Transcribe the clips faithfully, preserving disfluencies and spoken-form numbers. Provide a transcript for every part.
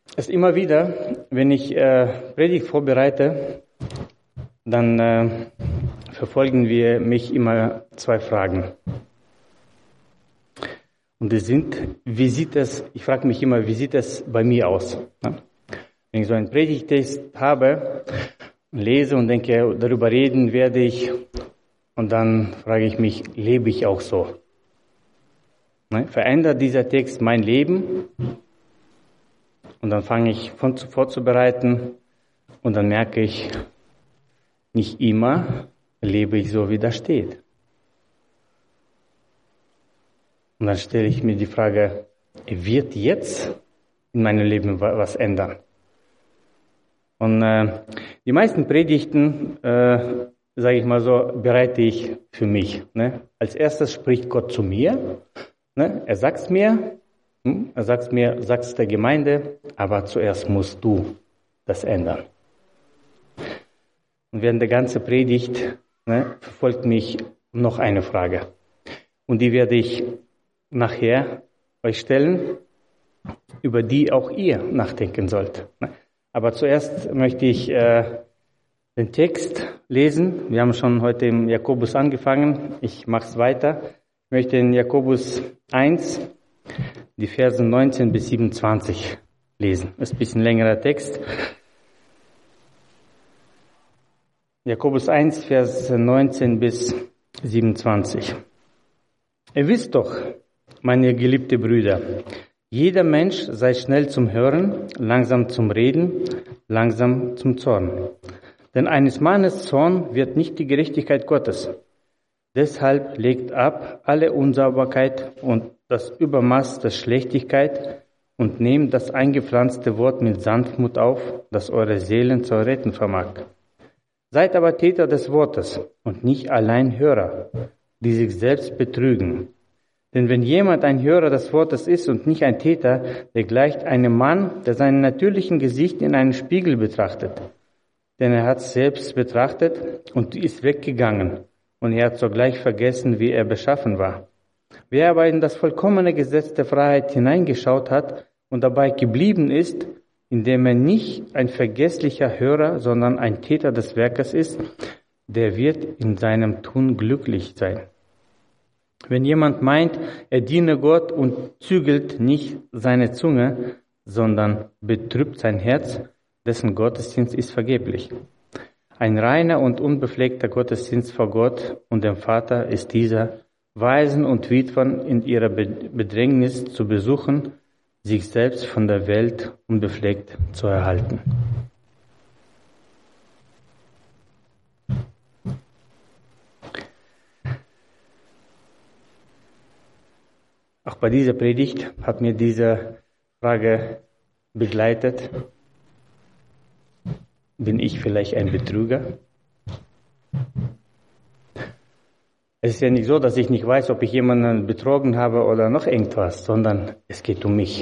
Es ist immer wieder, wenn ich äh, Predigt vorbereite, dann äh, verfolgen wir mich immer zwei Fragen. Und die sind, wie sieht es, ich frage mich immer, wie sieht es bei mir aus? Ja? Wenn ich so einen Predigtext habe, lese und denke, darüber reden werde ich, und dann frage ich mich, lebe ich auch so? Ne? Verändert dieser Text mein Leben? Und dann fange ich von vorzubereiten und dann merke ich, nicht immer lebe ich so, wie da steht. Und dann stelle ich mir die Frage, wird jetzt in meinem Leben was ändern? Und äh, die meisten Predigten, äh, sage ich mal so, bereite ich für mich. Ne? Als erstes spricht Gott zu mir. Ne? Er sagt es mir, hm? er sagt es mir, sagt es der Gemeinde, aber zuerst musst du das ändern. Und während der ganzen Predigt ne, verfolgt mich noch eine Frage. Und die werde ich nachher euch stellen, über die auch ihr nachdenken sollt. Aber zuerst möchte ich äh, den Text lesen. Wir haben schon heute im Jakobus angefangen. Ich mache es weiter. Ich möchte in Jakobus eins, die Verse neunzehn bis siebenundzwanzig lesen. Das ist ein bisschen längerer Text. Jakobus eins, Vers neunzehn bis siebenundzwanzig. Ihr wisst doch, meine geliebten Brüder, jeder Mensch sei schnell zum Hören, langsam zum Reden, langsam zum Zorn. Denn eines Mannes Zorn wird nicht die Gerechtigkeit Gottes. Deshalb legt ab alle Unsauberkeit und das Übermaß der Schlechtigkeit und nehmt das eingepflanzte Wort mit Sanftmut auf, das eure Seelen zu retten vermag. Seid aber Täter des Wortes und nicht allein Hörer, die sich selbst betrügen. Denn wenn jemand ein Hörer des Wortes ist und nicht ein Täter, der gleicht einem Mann, der seinen natürlichen Gesicht in einem Spiegel betrachtet. Denn er hat es selbst betrachtet und ist weggegangen, und er hat sogleich vergessen, wie er beschaffen war. Wer aber in das vollkommene Gesetz der Freiheit hineingeschaut hat und dabei geblieben ist, indem er nicht ein vergesslicher Hörer, sondern ein Täter des Werkes ist, der wird in seinem Tun glücklich sein. Wenn jemand meint, er diene Gott und zügelt nicht seine Zunge, sondern betrübt sein Herz, dessen Gottesdienst ist vergeblich. Ein reiner und unbefleckter Gottesdienst vor Gott und dem Vater ist dieser, Waisen und Witwen in ihrer Bedrängnis zu besuchen, sich selbst von der Welt unbefleckt zu erhalten. Auch bei dieser Predigt hat mir diese Frage begleitet. Bin ich vielleicht ein Betrüger? Es ist ja nicht so, dass ich nicht weiß, ob ich jemanden betrogen habe oder noch irgendwas, sondern es geht um mich.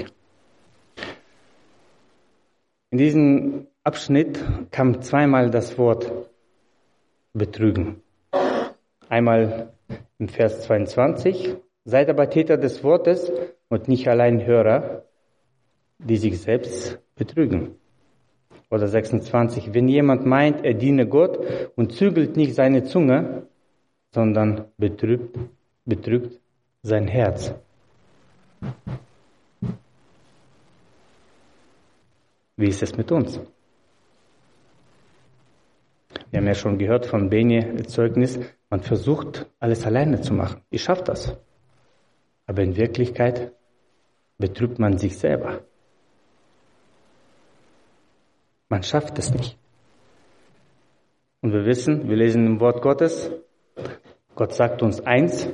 In diesem Abschnitt kam zweimal das Wort betrügen. Einmal im Vers zweiundzwanzig, seid aber Täter des Wortes und nicht allein Hörer, die sich selbst betrügen. Oder sechsundzwanzig, wenn jemand meint, er diene Gott und zügelt nicht seine Zunge, sondern betrübt, betrügt sein Herz. Wie ist es mit uns? Wir haben ja schon gehört von Beni Zeugnis, man versucht, alles alleine zu machen. Ich schaffe das. Aber in Wirklichkeit betrübt man sich selber. Man schafft es nicht. Und wir wissen, wir lesen im Wort Gottes, Gott sagt uns eins.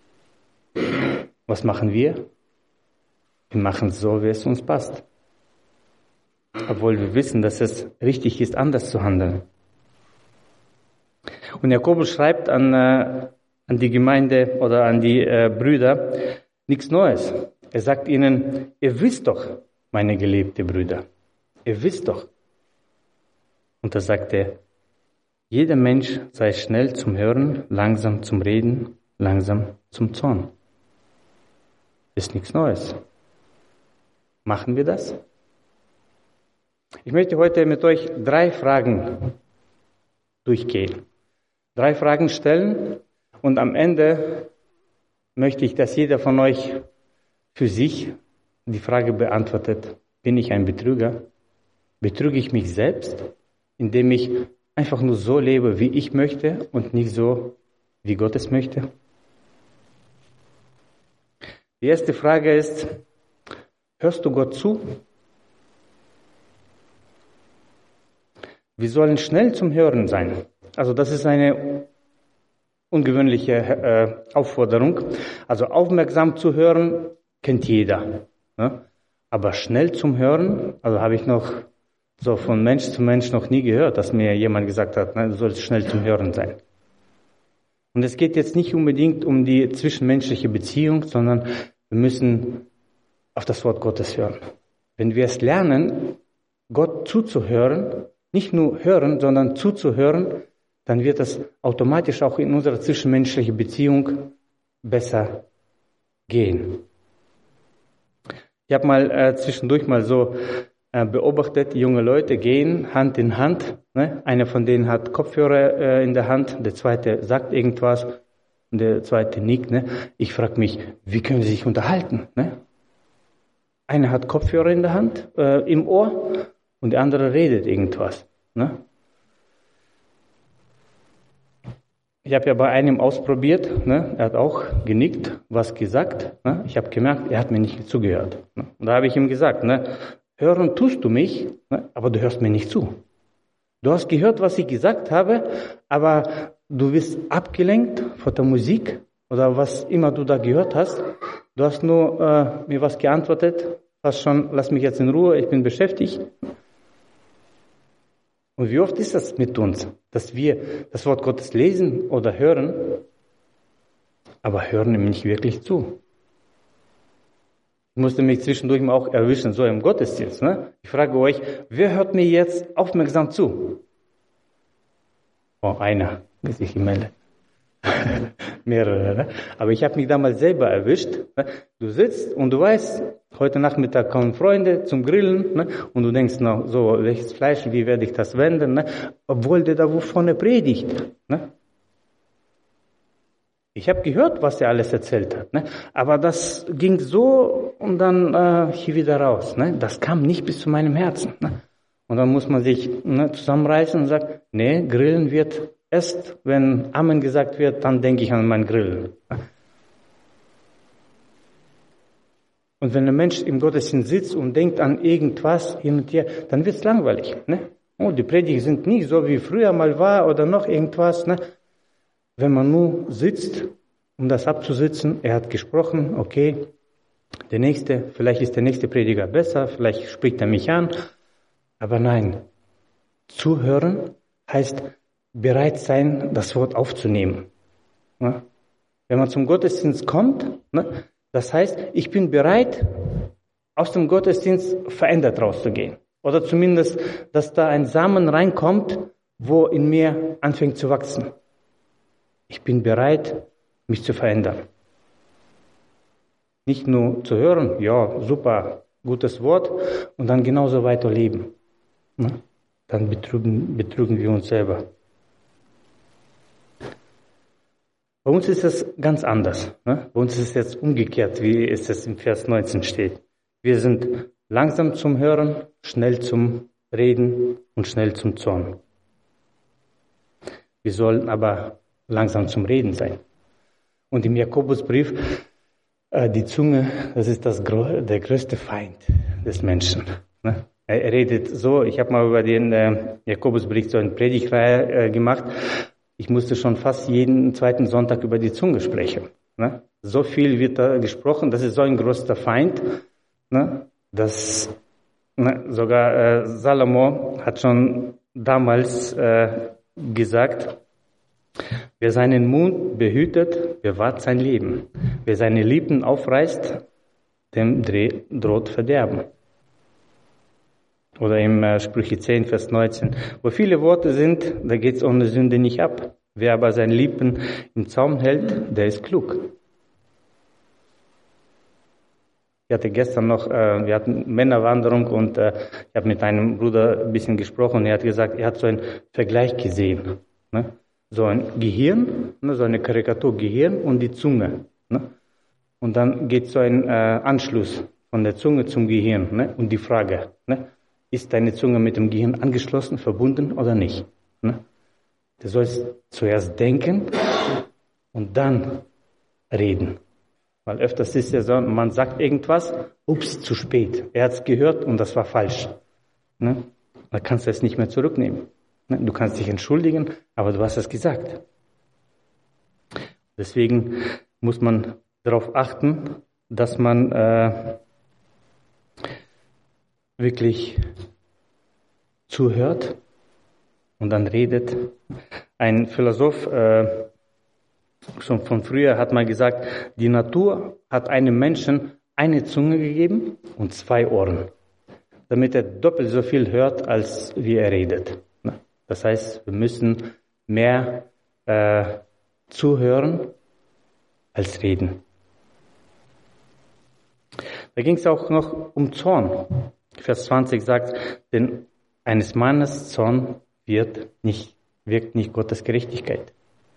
Was machen wir? Wir machen es so, wie es uns passt. Obwohl wir wissen, dass es richtig ist, anders zu handeln. Und Jakobus schreibt an, äh, an die Gemeinde oder an die äh, Brüder nichts Neues. Er sagt ihnen, ihr wisst doch, meine geliebten Brüder, ihr wisst doch. Und da sagt er, jeder Mensch sei schnell zum Hören, langsam zum Reden, langsam zum Zorn. Ist nichts Neues. Machen wir das? Ich möchte heute mit euch drei Fragen durchgehen. Drei Fragen stellen und am Ende möchte ich, dass jeder von euch für sich die Frage beantwortet: Bin ich ein Betrüger? Betrüge ich mich selbst, indem ich einfach nur so lebe, wie ich möchte und nicht so, wie Gott es möchte? Die erste Frage ist: Hörst du Gott zu? Wir sollen schnell zum Hören sein. Also das ist eine ungewöhnliche äh, Aufforderung. Also aufmerksam zu hören, kennt jeder. Ne? Aber schnell zum Hören, also habe ich noch so von Mensch zu Mensch noch nie gehört, dass mir jemand gesagt hat, ne, du sollst schnell zum Hören sein. Und es geht jetzt nicht unbedingt um die zwischenmenschliche Beziehung, sondern wir müssen auf das Wort Gottes hören. Wenn wir es lernen, Gott zuzuhören, nicht nur hören, sondern zuzuhören, dann wird es automatisch auch in unserer zwischenmenschlichen Beziehung besser gehen. Ich habe mal äh, zwischendurch mal so äh, beobachtet, junge Leute gehen Hand in Hand. Ne? Einer von denen hat Kopfhörer äh, in der Hand, der zweite sagt irgendwas und der zweite nickt. Ne? Ich frage mich, wie können sie sich unterhalten? Ne? Einer hat Kopfhörer in der Hand, äh, im Ohr, und der andere redet irgendwas. Ne? Ich habe ja bei einem ausprobiert, ne? Er hat auch genickt, was gesagt. Ne? Ich habe gemerkt, er hat mir nicht zugehört. Ne? Und da habe ich ihm gesagt, ne? Hören tust du mich, ne? Aber du hörst mir nicht zu. Du hast gehört, was ich gesagt habe, aber du bist abgelenkt von der Musik oder was immer du da gehört hast. Du hast nur äh, mir was geantwortet, hast schon, lass mich jetzt in Ruhe, ich bin beschäftigt. Und wie oft ist das mit uns, dass wir das Wort Gottes lesen oder hören, aber hören ihm nicht wirklich zu? Ich musste mich zwischendurch mal auch erwischen, so im Gottesdienst. Ne? Ich frage euch, wer hört mir jetzt aufmerksam zu? Oh, einer, der sich gemeldet. Mehrere. Ne? Aber ich habe mich damals selber erwischt. Ne? Du sitzt und du weißt, heute Nachmittag kommen Freunde zum Grillen, ne? Und du denkst noch, so, welches Fleisch, wie werde ich das wenden? Ne? Obwohl der da wovon er predigt. Ne? Ich habe gehört, was er alles erzählt hat. Ne? Aber das ging so und dann äh, hier wieder raus. Ne? Das kam nicht bis zu meinem Herzen. Ne? Und dann muss man sich ne, zusammenreißen und sagen, nee, Grillen wird erst, wenn Amen gesagt wird, dann denke ich an mein Grillen. Und wenn ein Mensch im Gottesdienst sitzt und denkt an irgendwas hin und her, dann wird es langweilig. Ne? Oh, die Predigten sind nicht so, wie früher mal war oder noch irgendwas. Ne? Wenn man nur sitzt, um das abzusitzen, er hat gesprochen, okay, der nächste, vielleicht ist der nächste Prediger besser, vielleicht spricht er mich an. Aber nein, zuhören heißt bereit sein, das Wort aufzunehmen. Ne? Wenn man zum Gottesdienst kommt, ne, das heißt, ich bin bereit, aus dem Gottesdienst verändert rauszugehen. Oder zumindest, dass da ein Samen reinkommt, wo in mir anfängt zu wachsen. Ich bin bereit, mich zu verändern. Nicht nur zu hören, ja, super, gutes Wort, und dann genauso weiterleben. Ne? Dann betrügen, betrügen wir uns selber. Bei uns ist es ganz anders. Ne? Bei uns ist es jetzt umgekehrt, wie es jetzt im Vers neunzehn steht. Wir sind langsam zum Hören, schnell zum Reden und schnell zum Zorn. Wir sollen aber langsam zum Reden sein. Und im Jakobusbrief, äh, die Zunge, das ist das, der größte Feind des Menschen. Ne? Er redet so, ich habe mal über den äh, Jakobusbrief so eine Predigtreihe äh, gemacht. Ich musste schon fast jeden zweiten Sonntag über die Zunge sprechen. Ne? So viel wird da gesprochen, das ist so ein großer Feind, ne? dass ne, sogar äh, Salomo hat schon damals äh, gesagt, wer seinen Mund behütet, bewahrt sein Leben. Wer seine Lippen aufreißt, dem droht Verderben. Oder im äh, Sprüche zehn, Vers neunzehn. Wo viele Worte sind, da geht es ohne Sünde nicht ab. Wer aber seine Lippen im Zaum hält, der ist klug. Ich hatte gestern noch, äh, wir hatten Männerwanderung und äh, ich habe mit einem Bruder ein bisschen gesprochen. Er hat gesagt, er hat so einen Vergleich gesehen. Ne? So ein Gehirn, ne? So eine Karikatur Gehirn und die Zunge. Ne? Und dann geht so ein äh, Anschluss von der Zunge zum Gehirn. Ne? Und die Frage, ne? Ist deine Zunge mit dem Gehirn angeschlossen, verbunden oder nicht? Ne? Du sollst zuerst denken und dann reden. Weil öfters ist ja so, man sagt irgendwas, ups, zu spät. Er hat es gehört und das war falsch. Ne? Dann kannst du es nicht mehr zurücknehmen. Ne? Du kannst dich entschuldigen, aber du hast es gesagt. Deswegen muss man darauf achten, dass man äh, wirklich zuhört und dann redet. Ein Philosoph äh, schon von früher hat mal gesagt, die Natur hat einem Menschen eine Zunge gegeben und zwei Ohren, damit er doppelt so viel hört, als wie er redet. Das heißt, wir müssen mehr äh, zuhören als reden. Da ging es auch noch um Zorn. Vers zwanzig sagt, denn eines Mannes Zorn wird nicht, wirkt nicht Gottes Gerechtigkeit.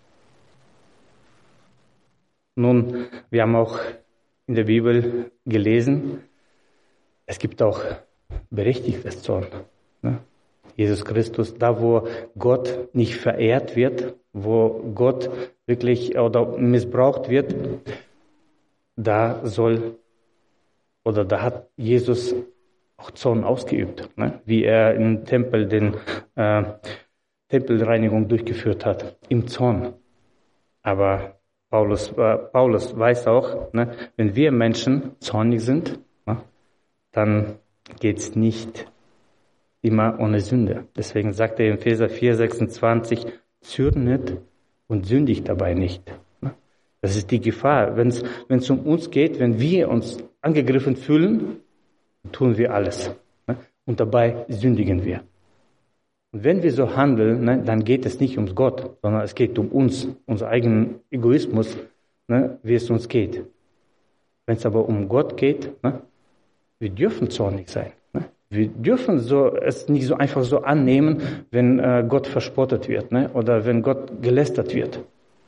Nun, wir haben auch in der Bibel gelesen, es gibt auch berechtigtes Zorn. Ne? Jesus Christus, da wo Gott nicht verehrt wird, wo Gott wirklich oder missbraucht wird, da soll oder da hat Jesus auch Zorn ausgeübt, ne? Wie er im Tempel den äh, Tempelreinigung durchgeführt hat, im Zorn. Aber Paulus, äh, Paulus weiß auch, ne, wenn wir Menschen zornig sind, ne, dann geht's nicht immer ohne Sünde. Deswegen sagt er in Epheser vier sechsundzwanzig, zürnet und sündigt dabei nicht. Ne? Das ist die Gefahr. Wenn es um uns geht, wenn wir uns angegriffen fühlen, tun wir alles. Ne? Und dabei sündigen wir. Und wenn wir so handeln, ne, dann geht es nicht um Gott, sondern es geht um uns, unseren eigenen Egoismus, ne, wie es uns geht. Wenn es aber um Gott geht, ne, wir dürfen zornig sein. Ne? Wir dürfen so, es nicht so einfach so annehmen, wenn äh, Gott verspottet wird, ne, oder wenn Gott gelästert wird.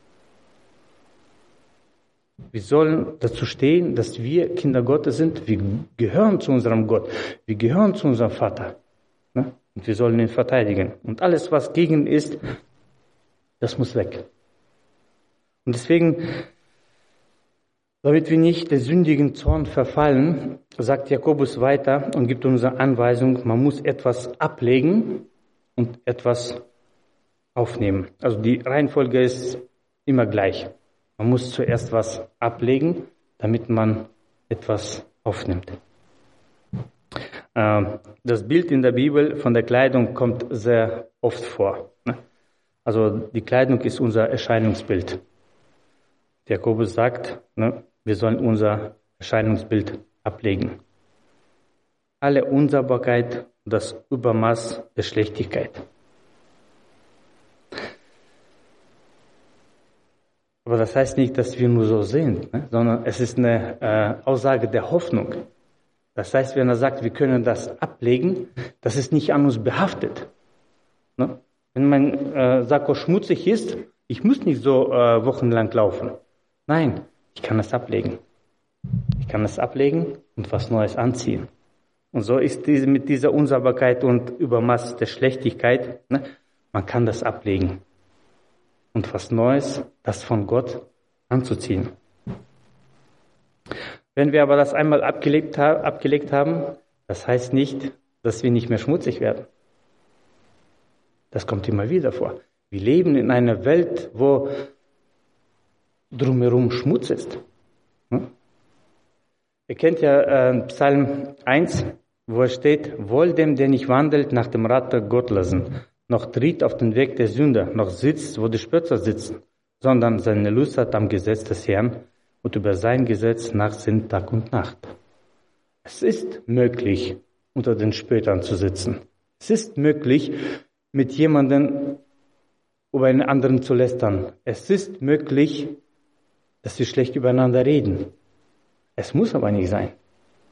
Wir sollen dazu stehen, dass wir Kinder Gottes sind. Wir gehören zu unserem Gott. Wir gehören zu unserem Vater. Ne? Und wir sollen ihn verteidigen. Und alles, was gegen ist, das muss weg. Und deswegen, damit wir nicht der sündigen Zorn verfallen, sagt Jakobus weiter und gibt uns eine Anweisung, man muss etwas ablegen und etwas aufnehmen. Also die Reihenfolge ist immer gleich. Man muss zuerst was ablegen, damit man etwas aufnimmt. Das Bild in der Bibel von der Kleidung kommt sehr oft vor. Also die Kleidung ist unser Erscheinungsbild. Jakobus sagt, wir sollen unser Erscheinungsbild ablegen. Alle Unsauberkeit, das Übermaß der Schlechtigkeit. Aber das heißt nicht, dass wir nur so sind, ne? Sondern es ist eine äh, Aussage der Hoffnung. Das heißt, wenn er sagt, wir können das ablegen, das ist nicht an uns behaftet. Ne? Wenn mein äh, Sakko schmutzig ist, ich muss nicht so äh, wochenlang laufen. Nein, ich kann das ablegen. Ich kann das ablegen und was Neues anziehen. Und so ist diese mit dieser Unsauberkeit und Übermaß der Schlechtigkeit, ne? Man kann das ablegen. Und was Neues, das von Gott anzuziehen. Wenn wir aber das einmal abgelegt, ha- abgelegt haben, das heißt nicht, dass wir nicht mehr schmutzig werden. Das kommt immer wieder vor. Wir leben in einer Welt, wo drumherum Schmutz ist. Hm? Ihr kennt ja äh, Psalm eins, wo es steht, wohl dem, der nicht wandelt nach dem Rat der Gottlosen, noch tritt auf den Weg der Sünder, noch sitzt, wo die Spötter sitzen, sondern seine Lust hat am Gesetz des Herrn und über sein Gesetz nachsinnt Tag und Nacht. Es ist möglich, unter den Spöttern zu sitzen. Es ist möglich, mit jemandem über einen anderen zu lästern. Es ist möglich, dass wir schlecht übereinander reden. Es muss aber nicht sein.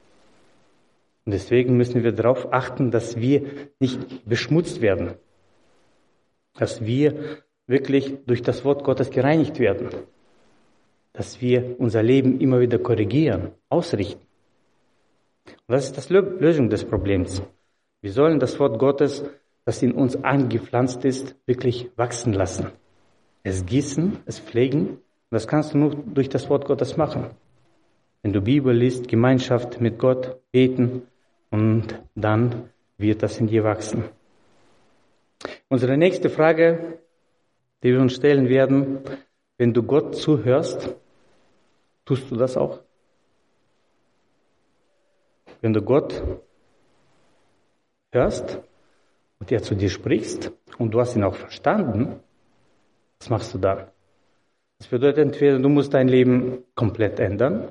Und deswegen müssen wir darauf achten, dass wir nicht beschmutzt werden. Dass wir wirklich durch das Wort Gottes gereinigt werden. Dass wir unser Leben immer wieder korrigieren, ausrichten. Und das ist die Lösung des Problems. Wir sollen das Wort Gottes, das in uns eingepflanzt ist, wirklich wachsen lassen. Es gießen, es pflegen. Und das kannst du nur durch das Wort Gottes machen. Wenn du Bibel liest, Gemeinschaft mit Gott, beten, und dann wird das in dir wachsen. Unsere nächste Frage, die wir uns stellen werden, wenn du Gott zuhörst, tust du das auch? Wenn du Gott hörst und er zu dir sprichst und du hast ihn auch verstanden, was machst du dann? Das bedeutet entweder, du musst dein Leben komplett ändern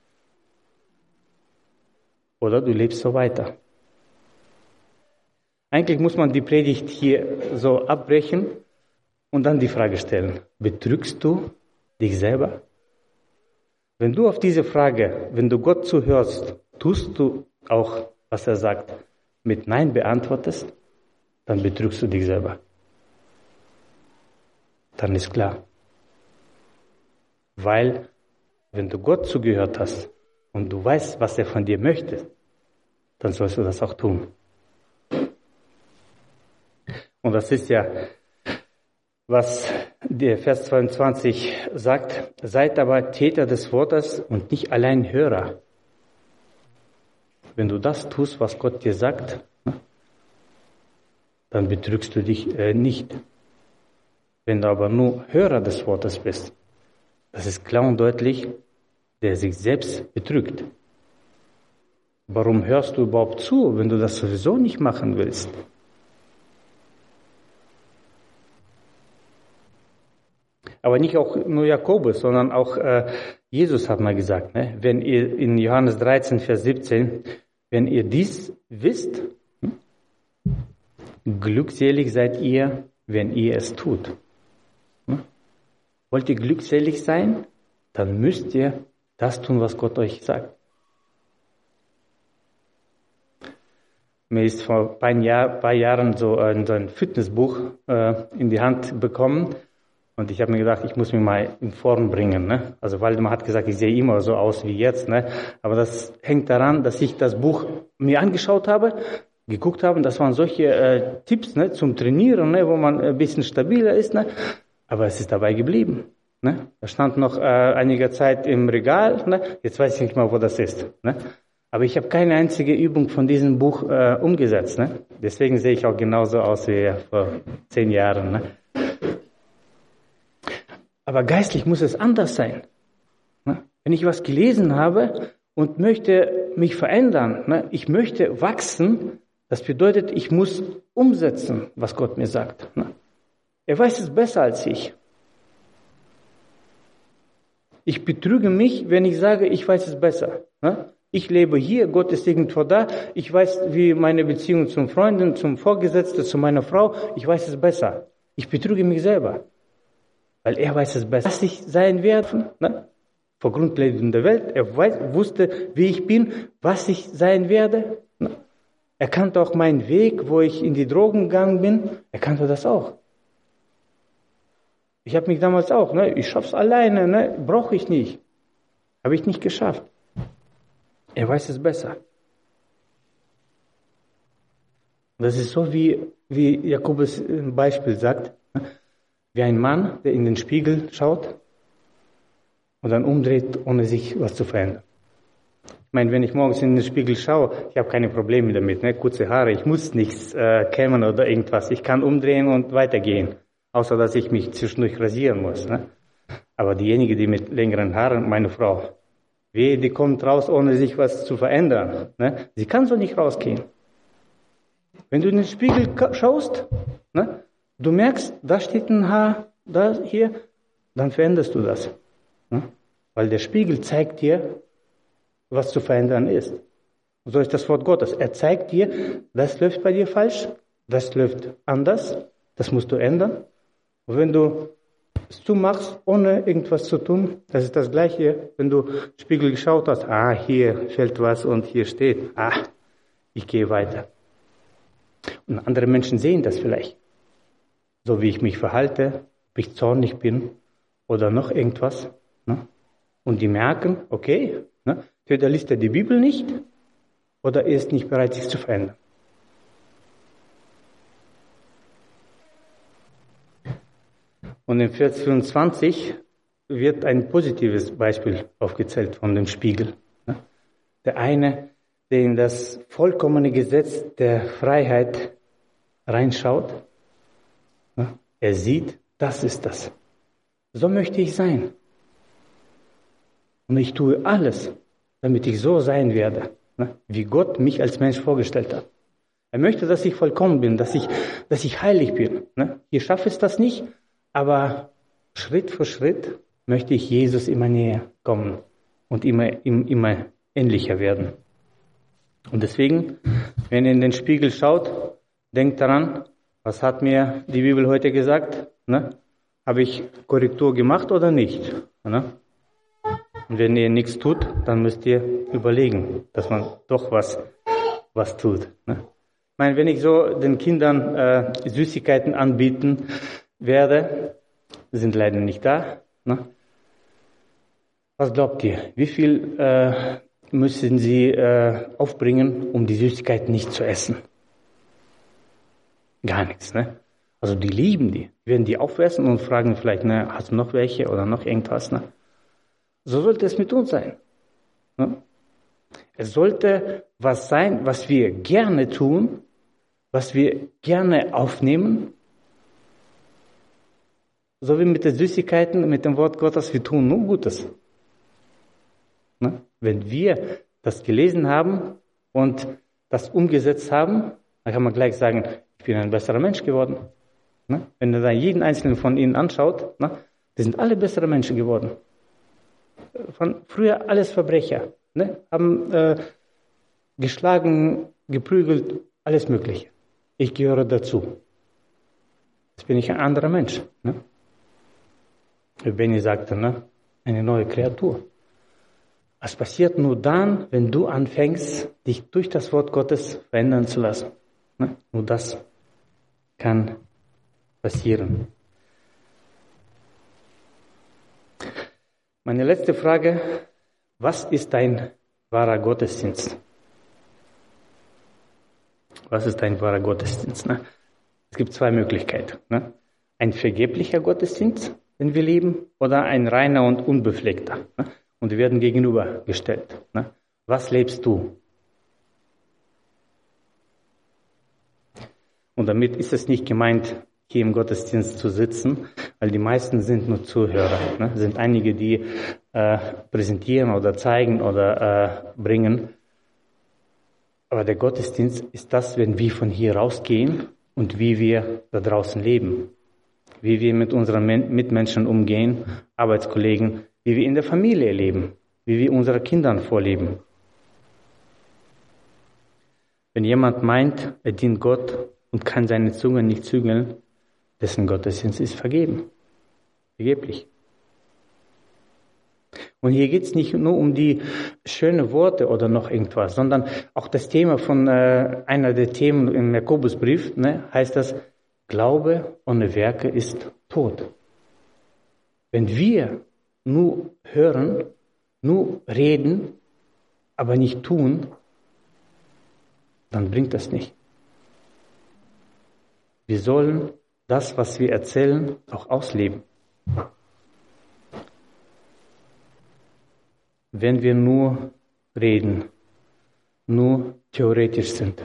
oder du lebst so weiter. Eigentlich muss man die Predigt hier so abbrechen und dann die Frage stellen, betrügst du dich selber? Wenn du auf diese Frage, wenn du Gott zuhörst, tust du auch, was er sagt, mit Nein beantwortest, dann betrügst du dich selber. Dann ist klar. Weil, wenn du Gott zugehört hast und du weißt, was er von dir möchte, dann sollst du das auch tun. Und das ist ja, was der Vers zweiundzwanzig sagt, seid aber Täter des Wortes und nicht allein Hörer. Wenn du das tust, was Gott dir sagt, dann betrügst du dich äh, nicht. Wenn du aber nur Hörer des Wortes bist, das ist klar und deutlich, der sich selbst betrügt. Warum hörst du überhaupt zu, wenn du das sowieso nicht machen willst? Aber nicht auch nur Jakobus, sondern auch äh, Jesus hat mal gesagt, ne? Wenn ihr in Johannes dreizehn, Vers siebzehn, wenn ihr dies wisst, hm, glückselig seid ihr, wenn ihr es tut. Hm? Wollt ihr glückselig sein, dann müsst ihr das tun, was Gott euch sagt. Mir ist vor ein paar, paar Jahren so ein, so ein Fitnessbuch äh, in die Hand bekommen. Und ich habe mir gedacht, ich muss mich mal in Form bringen. Ne? Also Waldemar hat gesagt, ich sehe immer so aus wie jetzt. Ne? Aber das hängt daran, dass ich das Buch mir angeschaut habe, geguckt habe. Und das waren solche äh, Tipps, ne, zum Trainieren, ne, wo man ein bisschen stabiler ist. Ne? Aber es ist dabei geblieben. Ne? Da stand noch äh, einige Zeit im Regal. Ne? Jetzt weiß ich nicht mal, wo das ist. Ne? Aber ich habe keine einzige Übung von diesem Buch äh, umgesetzt. Ne? Deswegen sehe ich auch genauso aus wie vor zehn Jahren. Ne? Aber geistlich muss es anders sein. Wenn ich was gelesen habe und möchte mich verändern, ich möchte wachsen, das bedeutet, ich muss umsetzen, was Gott mir sagt. Er weiß es besser als ich. Ich betrüge mich, wenn ich sage, ich weiß es besser. Ich lebe hier, Gott ist irgendwo da. Ich weiß, wie meine Beziehung zum Freunden, zum Vorgesetzten, zu meiner Frau, ich weiß es besser. Ich betrüge mich selber. Weil er weiß es besser, was ich sein werde, ne? Vor Grundlegung der Welt. Er weiß, wusste, wie ich bin, was ich sein werde. Ne? Er kannte auch meinen Weg, wo ich in die Drogen gegangen bin. Er kannte das auch. Ich habe mich damals auch, ne? Ich schaff's alleine, ne? Brauche ich nicht. Habe ich nicht geschafft. Er weiß es besser. Das ist so, wie, wie Jakobus ein Beispiel sagt. Ne? Wie ein Mann, der in den Spiegel schaut und dann umdreht, ohne sich was zu verändern. Ich meine, wenn ich morgens in den Spiegel schaue, ich habe keine Probleme damit, ne? Kurze Haare, ich muss nichts äh, kämmen oder irgendwas. Ich kann umdrehen und weitergehen, außer dass ich mich zwischendurch rasieren muss. Ne? Aber diejenige, die mit längeren Haaren, meine Frau, wie, die kommt raus, ohne sich was zu verändern. Ne? Sie kann so nicht rausgehen. Wenn du in den Spiegel schaust, ne? Du merkst, da steht ein Haar, da, hier, dann veränderst du das. Hm? Weil der Spiegel zeigt dir, was zu verändern ist. Und so ist das Wort Gottes. Er zeigt dir, das läuft bei dir falsch, das läuft anders, das musst du ändern. Und wenn du es zumachst, ohne irgendwas zu tun, das ist das Gleiche, wenn du Spiegel geschaut hast, ah, hier fällt was und hier steht, ah, ich gehe weiter. Und andere Menschen sehen das vielleicht. So wie ich mich verhalte, ob ich zornig bin oder noch irgendwas. Ne? Und die merken, okay, ne, entweder liest er die Bibel nicht oder er ist nicht bereit, sich zu verändern. Und in Vers vierundzwanzig wird ein positives Beispiel aufgezählt von dem Spiegel. Ne? Der eine, der in das vollkommene Gesetz der Freiheit reinschaut, ne? Er sieht, das ist das. So möchte ich sein. Und ich tue alles, damit ich so sein werde, ne? Wie Gott mich als Mensch vorgestellt hat. Er möchte, dass ich vollkommen bin, dass ich, dass ich heilig bin. Ne? Ich schaffe es das nicht, aber Schritt für Schritt möchte ich Jesus immer näher kommen und immer, immer ähnlicher werden. Und deswegen, wenn ihr in den Spiegel schaut, denkt daran, was hat mir die Bibel heute gesagt? Ne? Habe ich Korrektur gemacht oder nicht? Ne? Und wenn ihr nichts tut, dann müsst ihr überlegen, dass man doch was, was tut. Ne? Ich meine, wenn ich so den Kindern äh, Süßigkeiten anbieten werde, sind leider nicht da. Ne? Was glaubt ihr? Wie viel äh, müssen sie äh, aufbringen, um die Süßigkeiten nicht zu essen? Gar nichts, ne? Also die lieben die. Werden die aufessen und fragen vielleicht, ne, hast du noch welche oder noch irgendwas, ne? So sollte es mit uns sein. Ne? Es sollte was sein, was wir gerne tun, was wir gerne aufnehmen. So wie mit den Süßigkeiten, mit dem Wort Gottes, wir tun nur Gutes. Ne? Wenn wir das gelesen haben und das umgesetzt haben, dann kann man gleich sagen, ich bin ein besserer Mensch geworden. Ne? Wenn ihr da jeden einzelnen von ihnen anschaut, ne? Die sind alle bessere Menschen geworden. Von früher alles Verbrecher, ne? Haben äh, geschlagen, geprügelt, alles Mögliche. Ich gehöre dazu. Jetzt bin ich ein anderer Mensch. Ne? Benny sagte, ne? Eine neue Kreatur. Es passiert nur dann, wenn du anfängst, dich durch das Wort Gottes verändern zu lassen. Ne? Nur das kann passieren. Meine letzte Frage, was ist dein wahrer Gottesdienst? Was ist dein wahrer Gottesdienst? Ne? Es gibt zwei Möglichkeiten. Ne? Ein vergeblicher Gottesdienst, den wir leben, oder ein reiner und unbefleckter. Ne? Und die werden gegenübergestellt. Ne? Was lebst du? Und damit ist es nicht gemeint, hier im Gottesdienst zu sitzen, weil die meisten sind nur Zuhörer. Ne? Es sind einige, die äh, präsentieren oder zeigen oder äh, bringen. Aber der Gottesdienst ist das, wenn wir von hier rausgehen und wie wir da draußen leben. Wie wir mit unseren Mitmenschen umgehen, Arbeitskollegen, wie wir in der Familie leben, wie wir unseren Kindern vorleben. Wenn jemand meint, er dient Gott und kann seine Zunge nicht zügeln, dessen Gottesdienst ist vergeben. Vergeblich. Und hier geht es nicht nur um die schönen Worte oder noch irgendwas, sondern auch das Thema von äh, einer der Themen im Jakobusbrief, ne, heißt das, Glaube ohne Werke ist tot. Wenn wir nur hören, nur reden, aber nicht tun, dann bringt das nicht. Wir sollen das, was wir erzählen, auch ausleben. Wenn wir nur reden, nur theoretisch sind,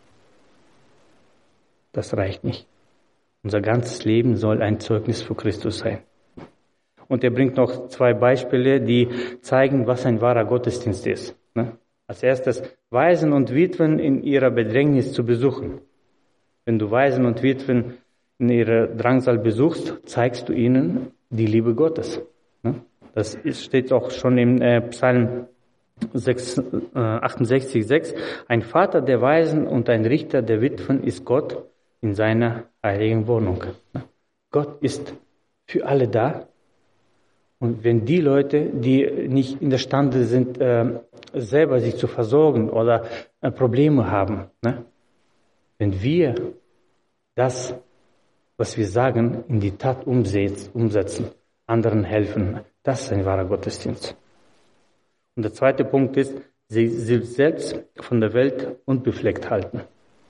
das reicht nicht. Unser ganzes Leben soll ein Zeugnis für Christus sein. Und er bringt noch zwei Beispiele, die zeigen, was ein wahrer Gottesdienst ist. Als erstes, Waisen und Witwen in ihrer Bedrängnis zu besuchen. Wenn du Waisen und Witwen in ihrer Drangsal besuchst, zeigst du ihnen die Liebe Gottes. Das steht auch schon im Psalm achtundsechzig sechs. Ein Vater der Waisen und ein Richter der Witwen ist Gott in seiner heiligen Wohnung. Gott ist für alle da Und wenn die Leute, die nicht in der Stande sind, äh, selber sich zu versorgen oder äh, Probleme haben, ne? Wenn wir das, was wir sagen, in die Tat umsetz, umsetzen, anderen helfen, das ist ein wahrer Gottesdienst. Und der zweite Punkt ist, sie, sie selbst von der Welt unbefleckt halten.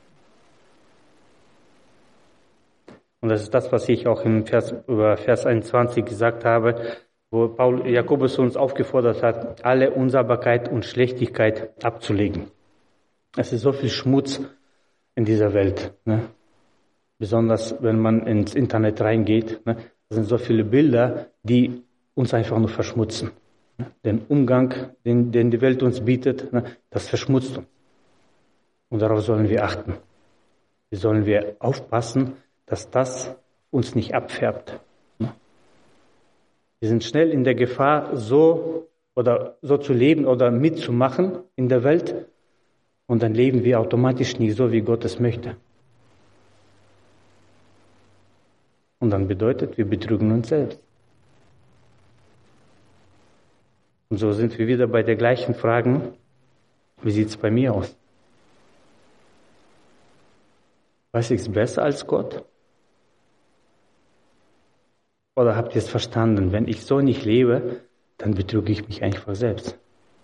Und das ist das, was ich auch im Vers, über Vers einundzwanzig gesagt habe, wo Paul Jakobus uns aufgefordert hat, alle Unsauberkeit und Schlechtigkeit abzulegen. Es ist so viel Schmutz in dieser Welt, ne? Besonders wenn man ins Internet reingeht, ne? Da sind so viele Bilder, die uns einfach nur verschmutzen. Ne? Den Umgang, den, den die Welt uns bietet, ne? Das verschmutzt uns. Und darauf sollen wir achten. Wie sollen wir aufpassen, dass das uns nicht abfärbt. Ne? Wir sind schnell in der Gefahr, so oder so zu leben oder mitzumachen in der Welt, und dann leben wir automatisch nicht so, wie Gott es möchte. Und dann bedeutet, wir betrügen uns selbst. Und so sind wir wieder bei der gleichen Frage, wie sieht es bei mir aus? Weiß ich es besser als Gott? Oder habt ihr es verstanden? Wenn ich so nicht lebe, dann betrüge ich mich einfach selbst.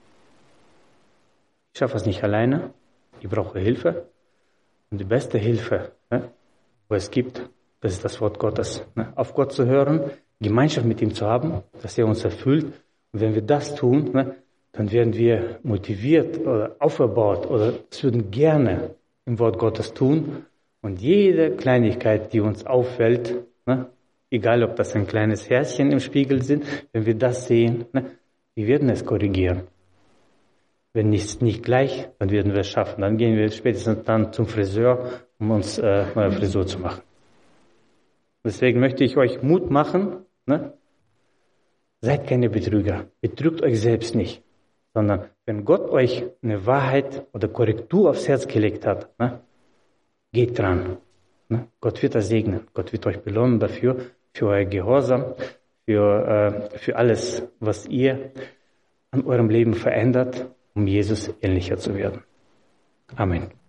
Ich schaffe es nicht alleine. Ich brauche Hilfe. Und die beste Hilfe, ne, wo es gibt, das ist das Wort Gottes. Ne? Auf Gott zu hören, Gemeinschaft mit ihm zu haben, dass er uns erfüllt. Und wenn wir das tun, ne, dann werden wir motiviert oder aufgebaut oder es würden gerne im Wort Gottes tun. Und jede Kleinigkeit, die uns auffällt, ne, egal ob das ein kleines Herzchen im Spiegel sind, wenn wir das sehen, ne, wir werden es korrigieren. Wenn nicht, nicht gleich, dann werden wir es schaffen. Dann gehen wir spätestens dann zum Friseur, um uns äh, neue Frisur zu machen. Deswegen möchte ich euch Mut machen, ne? Seid keine Betrüger. Betrügt euch selbst nicht. Sondern wenn Gott euch eine Wahrheit oder Korrektur aufs Herz gelegt hat, ne? Geht dran. Ne? Gott wird das segnen. Gott wird euch belohnen dafür, für euer Gehorsam, für, äh, für alles, was ihr an eurem Leben verändert, um Jesus ähnlicher zu werden. Amen.